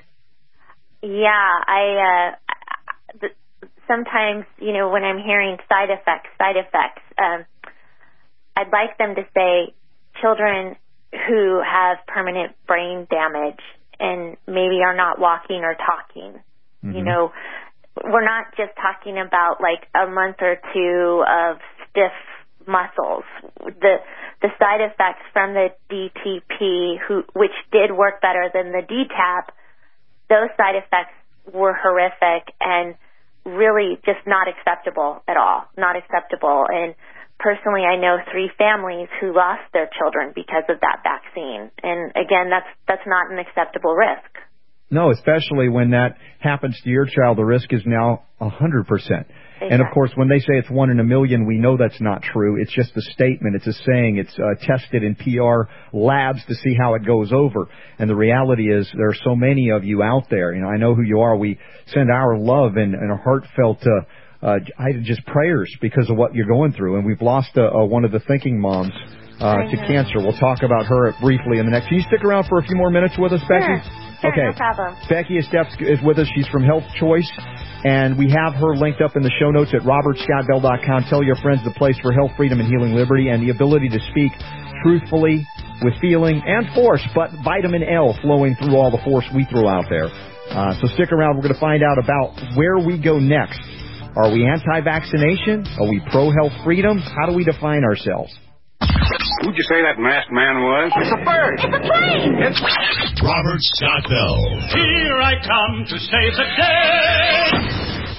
Yeah, I, uh, sometimes, you know, when I'm hearing side effects, side effects, um, I'd like them to say, children who have permanent brain damage and maybe are not walking or talking. Mm-hmm. You know, we're not just talking about like a month or two of stiff muscles. The the side effects from the D T P, who which did work better than the D TAP, those side effects were horrific and really just not acceptable at all. Not acceptable. And personally, I know three families who lost their children because of that vaccine. And again, that's that's not an acceptable risk. No, especially when that happens to your child, the risk is now one hundred percent. Exactly. And of course, when they say it's one in a million, we know that's not true. It's just a statement. It's a saying. It's uh, tested in P R labs to see how it goes over. And the reality is there are so many of you out there. You know, I know who you are. We send our love and, and a heartfelt uh, Uh, I just prayers because of what you're going through. And we've lost uh, uh, one of the thinking moms uh, to cancer. We'll talk about her briefly in the next. Can you stick around for a few more minutes with us, Becky? Sure, sure, okay. No problem. Becky Esteph is with us. She's from Health Choice. And we have her linked up in the show notes at robert scott bell dot com. Tell your friends the place for health, freedom, and healing liberty and the ability to speak truthfully with feeling and force, but vitamin L flowing through all the force we throw out there. Uh, so stick around. We're going to find out about where we go next. Are we anti-vaccination? Are we pro-health freedom? How do we define ourselves? Who'd you say that masked man was? It's a bird. It's a plane. It's Robert Scott Bell. Here I come to save the day.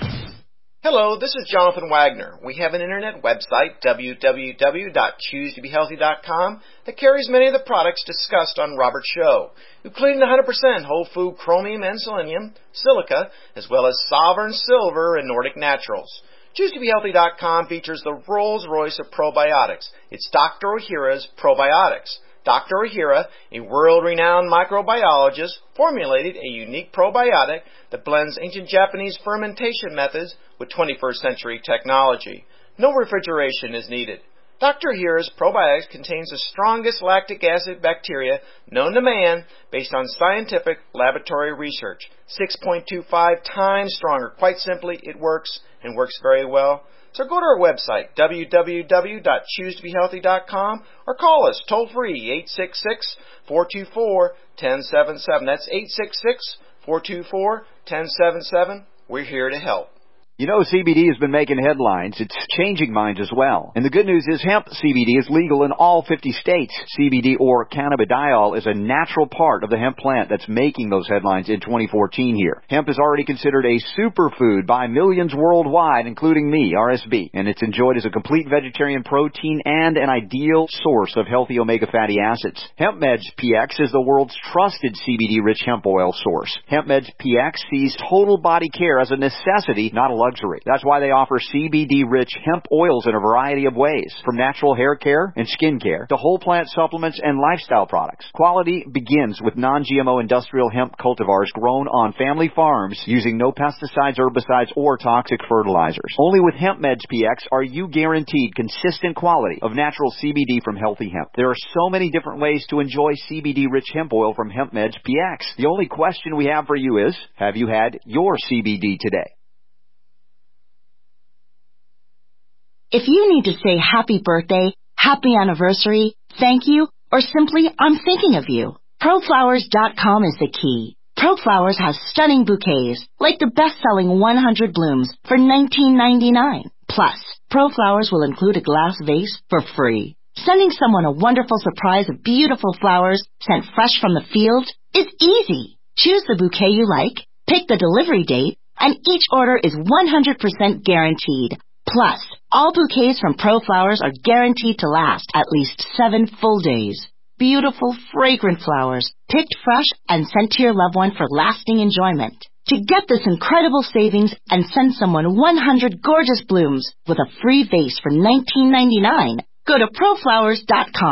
Hello, this is Jonathan Wagner. We have an internet website, w w w dot choose to be healthy dot com, that carries many of the products discussed on Robert's show, including the one hundred percent whole food chromium and selenium, silica, as well as Sovereign Silver and Nordic Naturals. choose to be healthy dot com features the Rolls-Royce of probiotics. It's Doctor Ohhira's Probiotics. Doctor Ohhira, a world-renowned microbiologist, formulated a unique probiotic that blends ancient Japanese fermentation methods with twenty-first century technology. No refrigeration is needed. Doctor Ohhira's probiotics contains the strongest lactic acid bacteria known to man based on scientific laboratory research. six point two five times stronger. Quite simply, it works and works very well. So go to our website, w w w dot choose to be healthy dot com, or call us toll-free, eight six six, four two four, one zero seven seven. That's eight six six, four two four, one zero seven seven. We're here to help. You know, C B D has been making headlines. It's changing minds as well. And the good news is hemp C B D is legal in all fifty states. C B D, or cannabidiol, is a natural part of the hemp plant that's making those headlines in twenty fourteen here. Hemp is already considered a superfood by millions worldwide, including me, R S B. And it's enjoyed as a complete vegetarian protein and an ideal source of healthy omega fatty acids. HempMeds P X is the world's trusted C B D-rich hemp oil source. HempMeds P X sees total body care as a necessity, not a luxury. That's why they offer C B D-rich hemp oils in a variety of ways, from natural hair care and skin care to whole plant supplements and lifestyle products. Quality begins with non-G M O industrial hemp cultivars grown on family farms using no pesticides, herbicides, or toxic fertilizers. Only with HempMeds P X are you guaranteed consistent quality of natural C B D from healthy hemp. There are so many different ways to enjoy C B D-rich hemp oil from HempMeds P X. The only question we have for you is, have you had your C B D today? If you need to say happy birthday, happy anniversary, thank you, or simply I'm thinking of you, pro flowers dot com is the key. ProFlowers has stunning bouquets, like the best-selling one hundred blooms for nineteen ninety-nine. Plus, ProFlowers will include a glass vase for free. Sending someone a wonderful surprise of beautiful flowers sent fresh from the field is easy. Choose the bouquet you like, pick the delivery date, and each order is one hundred percent guaranteed. Plus, all bouquets from ProFlowers are guaranteed to last at least seven full days. Beautiful, fragrant flowers, picked fresh and sent to your loved one for lasting enjoyment. To get this incredible savings and send someone one hundred gorgeous blooms with a free vase for nineteen ninety-nine, go to pro flowers dot com.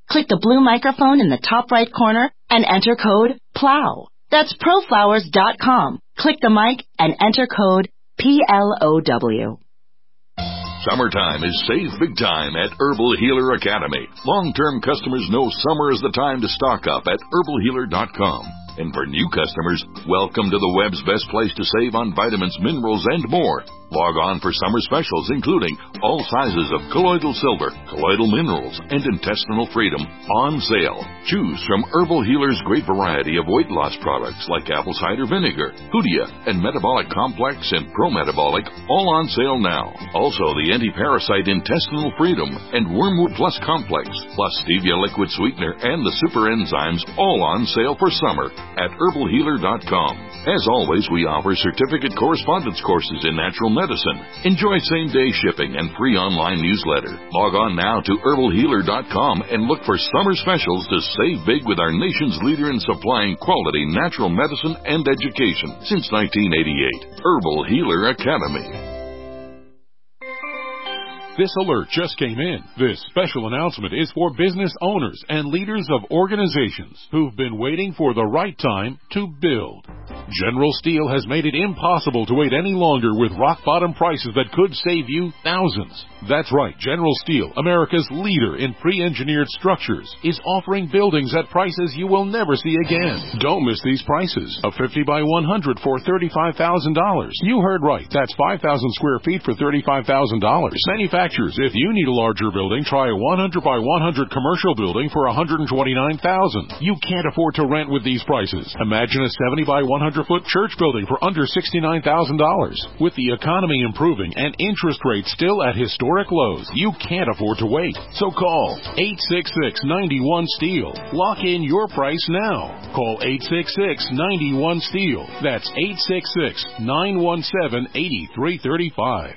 Click the blue microphone in the top right corner and enter code PLOW. That's proflowers dot com. Click the mic and enter code P L O W. Summertime is save big time at Herbal Healer Academy. Long-term customers know summer is the time to stock up at herbal healer dot com. And for new customers, welcome to the web's best place to save on vitamins, minerals, and more. Log on for summer specials, including all sizes of colloidal silver, colloidal minerals, and intestinal freedom on sale. Choose from Herbal Healer's great variety of weight loss products like apple cider vinegar, Hoodia, and Metabolic Complex and Pro-Metabolic, all on sale now. Also, the anti-parasite intestinal freedom and Wormwood Plus Complex, plus Stevia liquid sweetener and the super enzymes, all on sale for summer at herbal healer dot com. As always, we offer certificate correspondence courses in natural medicine. Enjoy same-day shipping and free online newsletter. Log on now to herbal healer dot com and look for summer specials to save big with our nation's leader in supplying quality natural medicine and education since nineteen eighty-eight. Herbal Healer Academy. This alert just came in. This special announcement is for business owners and leaders of organizations who've been waiting for the right time to build. General Steel has made it impossible to wait any longer with rock-bottom prices that could save you thousands. That's right, General Steel, America's leader in pre-engineered structures, is offering buildings at prices you will never see again. Don't miss these prices. A fifty by one hundred for thirty-five thousand dollars. You heard right. That's five thousand square feet for thirty-five thousand dollars. Manufacturers, if you need a larger building, try a one hundred by one hundred commercial building for one hundred twenty-nine thousand dollars. You can't afford to rent with these prices. Imagine a seventy by one hundred foot church building for under sixty-nine thousand dollars. With the economy improving and interest rates still at historic lows, you can't afford to wait. So call eight six six, nine one, STEEL. Lock in your price now. Call eight six six, nine one, STEEL. That's eight six six, nine one seven, eight three three five.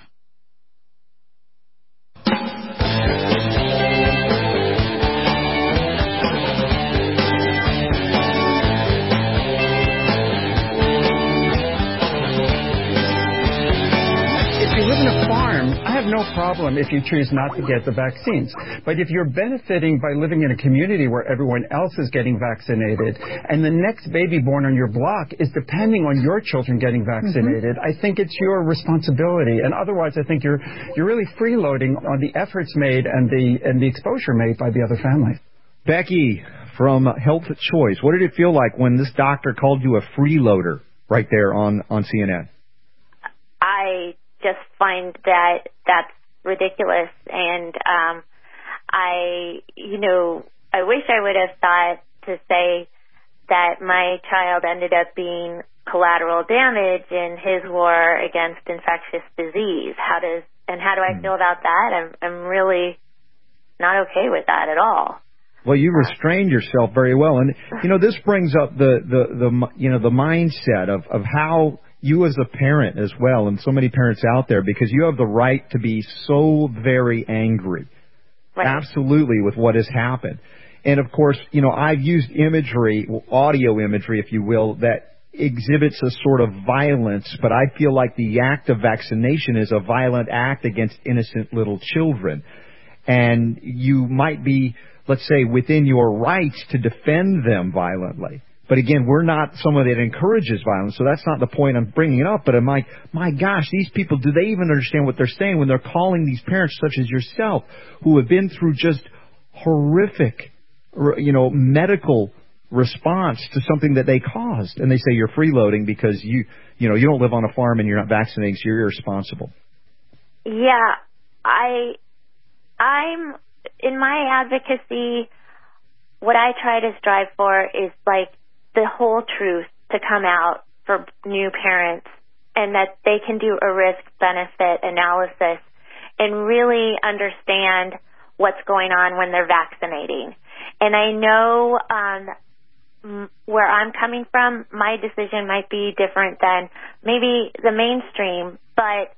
No problem if you choose not to get the vaccines. But if you're benefiting by living in a community where everyone else is getting vaccinated and the next baby born on your block is depending on your children getting vaccinated, mm-hmm. I think it's your responsibility. And otherwise, I think you're you're really freeloading on the efforts made and the and the exposure made by the other family. Becky from Health Choice, what did it feel like when this doctor called you a freeloader right there on, on C N N? I just find that that's ridiculous, and um, I, you know, I wish I would have thought to say that my child ended up being collateral damage in his war against infectious disease. How does and how do I feel about that? I'm I'm really not okay with that at all. Well, you restrained yourself very well, and you know this brings up the the the you know the mindset of of how you as a parent as well, and so many parents out there, because you have the right to be so very angry, right. Absolutely, with what has happened. And of course, you know, I've used imagery, audio imagery, if you will, that exhibits a sort of violence, but I feel like the act of vaccination is a violent act against innocent little children. And you might be, let's say, within your rights to defend them violently. But again, we're not someone that encourages violence, so that's not the point I'm bringing it up. But I'm like, my gosh, these people, do they even understand what they're saying when they're calling these parents such as yourself who have been through just horrific, you know, medical response to something that they caused? And they say you're freeloading because you, you know, you don't live on a farm and you're not vaccinating, so you're irresponsible. Yeah, I, I'm, in my advocacy, what I try to strive for is like, the whole truth to come out for new parents, and that they can do a risk-benefit analysis and really understand what's going on when they're vaccinating. And I know um, where I'm coming from, my decision might be different than maybe the mainstream, but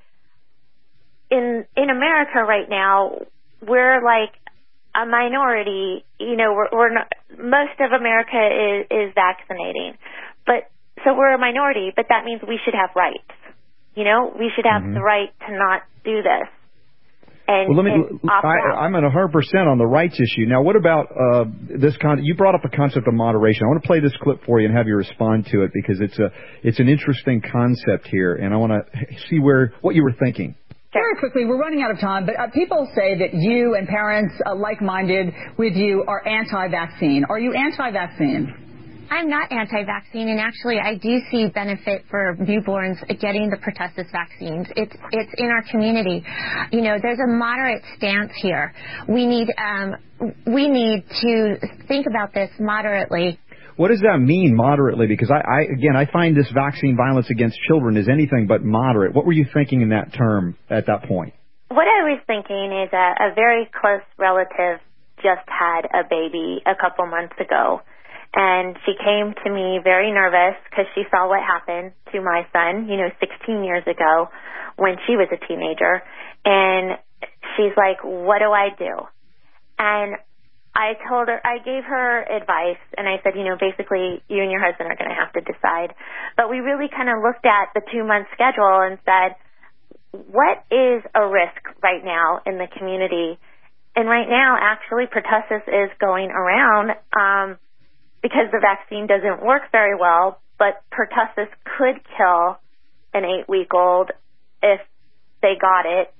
in in America right now, we're like a minority, you know, we're, we're not, most of America is, is vaccinating, but so we're a minority, but that means we should have rights. You know, we should have mm-hmm. the right to not do this. And, well, let me. and I, I'm at one hundred percent on the rights issue. Now, what about uh, this con? You brought up the concept of moderation. I want to play this clip for you and have you respond to it because it's a it's an interesting concept here, and I want to see where what you were thinking. Very quickly, we're running out of time, but uh, people say that you and parents uh, like-minded with you are anti-vaccine. Are you anti-vaccine? I'm not anti-vaccine, and actually I do see benefit for newborns getting the pertussis vaccines. It's it's in our community. You know, there's a moderate stance here. We need um, we need to think about this moderately. What does that mean, moderately? Because I, I again, I find this vaccine violence against children is anything but moderate. What were you thinking in that term at that point? What I was thinking is a, a very close relative just had a baby a couple months ago. And she came to me very nervous because she saw what happened to my son, you know, sixteen years ago when she was a teenager. And she's like, what do I do? And I told her, I gave her advice, and I said, you know, basically you and your husband are going to have to decide. But we really kind of looked at the two-month schedule and said, what is a risk right now in the community? And right now, actually, pertussis is going around um because the vaccine doesn't work very well, but pertussis could kill an eight-week-old if they got it.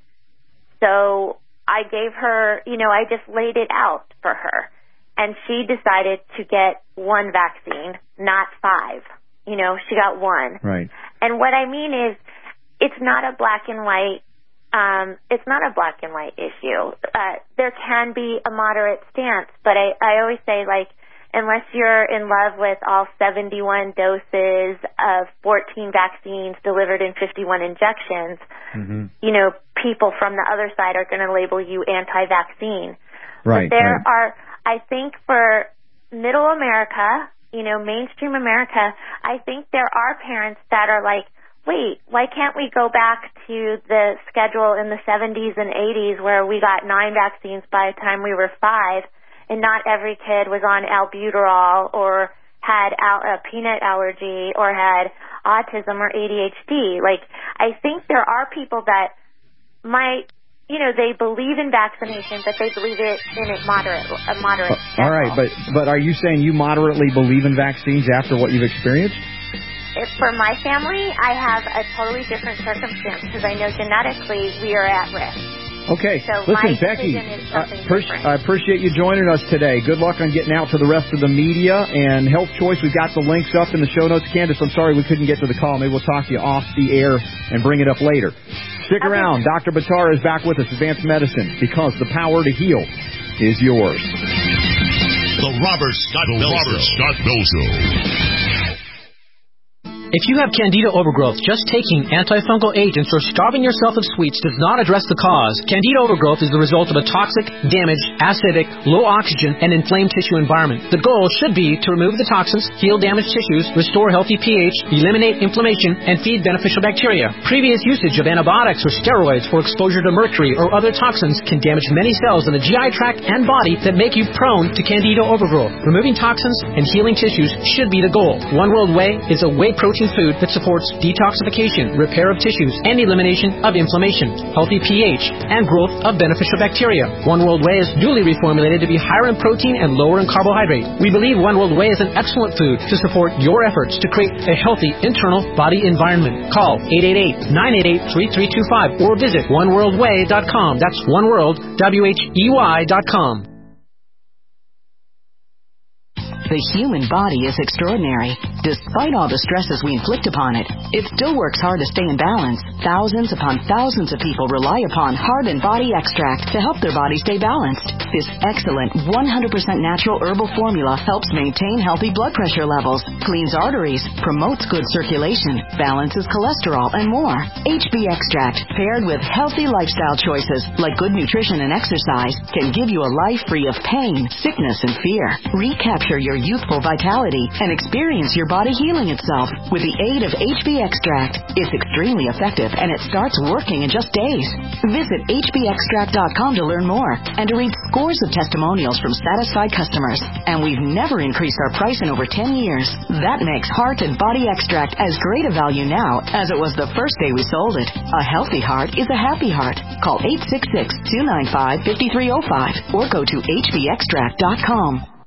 So I gave her, you know, I just laid it out for her. And she decided to get one vaccine, not five. You know, she got one. Right. And what I mean is it's not a black and white Um, it's not a black and white issue. Uh, there can be a moderate stance, but I, I always say, like, unless you're in love with all seventy-one doses of fourteen vaccines delivered in fifty-one injections, mm-hmm. you know, people from the other side are going to label you anti-vaccine. Right. But there right. are, I think for middle America, you know, mainstream America, I think there are parents that are like, wait, why can't we go back to the schedule in the seventies and eighties where we got nine vaccines by the time we were five? And not every kid was on albuterol or had al- a peanut allergy or had autism or A D H D. Like, I think there are people that might, you know, they believe in vaccination, but they believe it in a moderate, a moderate uh, All right, but, but are you saying you moderately believe in vaccines after what you've experienced? If for my family, I have a totally different circumstance because I know genetically we are at risk. Okay, so listen, Becky, I, per- I appreciate you joining us today. Good luck on getting out to the rest of the media and Health Choice. We've got the links up in the show notes. Candace, I'm sorry we couldn't get to the call. Maybe we'll talk to you off the air and bring it up later. Stick okay. around. Doctor Buttar is back with us, Advanced Medicine, because the power to heal is yours. The Robert Scott Bell Robert Show. Scott Bell Show. If you have Candida overgrowth, just taking antifungal agents or starving yourself of sweets does not address the cause. Candida overgrowth is the result of a toxic, damaged, acidic, low oxygen, and inflamed tissue environment. The goal should be to remove the toxins, heal damaged tissues, restore healthy pH, eliminate inflammation, and feed beneficial bacteria. Previous usage of antibiotics or steroids for exposure to mercury or other toxins can damage many cells in the G I tract and body that make you prone to Candida overgrowth. Removing toxins and healing tissues should be the goal. One World Whey is a whey protein food that supports detoxification, repair of tissues, and elimination of inflammation, healthy pH, and growth of beneficial bacteria. One World Whey is newly reformulated to be higher in protein and lower in carbohydrate. We believe One World Whey is an excellent food to support your efforts to create a healthy internal body environment. Call eight eight eight, nine eight eight, three three two five or visit one world way dot com. That's one world, W H E Y dot com. The human body is extraordinary. Despite all the stresses we inflict upon it, it still works hard to stay in balance. Thousands upon thousands of people rely upon Heart and Body Extract to help their body stay balanced. This excellent one hundred percent natural herbal formula helps maintain healthy blood pressure levels, cleans arteries, promotes good circulation, balances cholesterol, and more. H B Extract, paired with healthy lifestyle choices like good nutrition and exercise, can give you a life free of pain, sickness, and fear. Recapture your youthful vitality and experience your body healing itself with the aid of H B Extract. It's extremely effective and it starts working in just days. Visit H B extract dot com to learn more and to read scores of testimonials from satisfied customers. And we've never increased our price in over ten years. That makes Heart and Body Extract as great a value now as it was the first day we sold it. A healthy heart is a happy heart. Call eight six six, two nine five, five three zero five or go to H B extract dot com.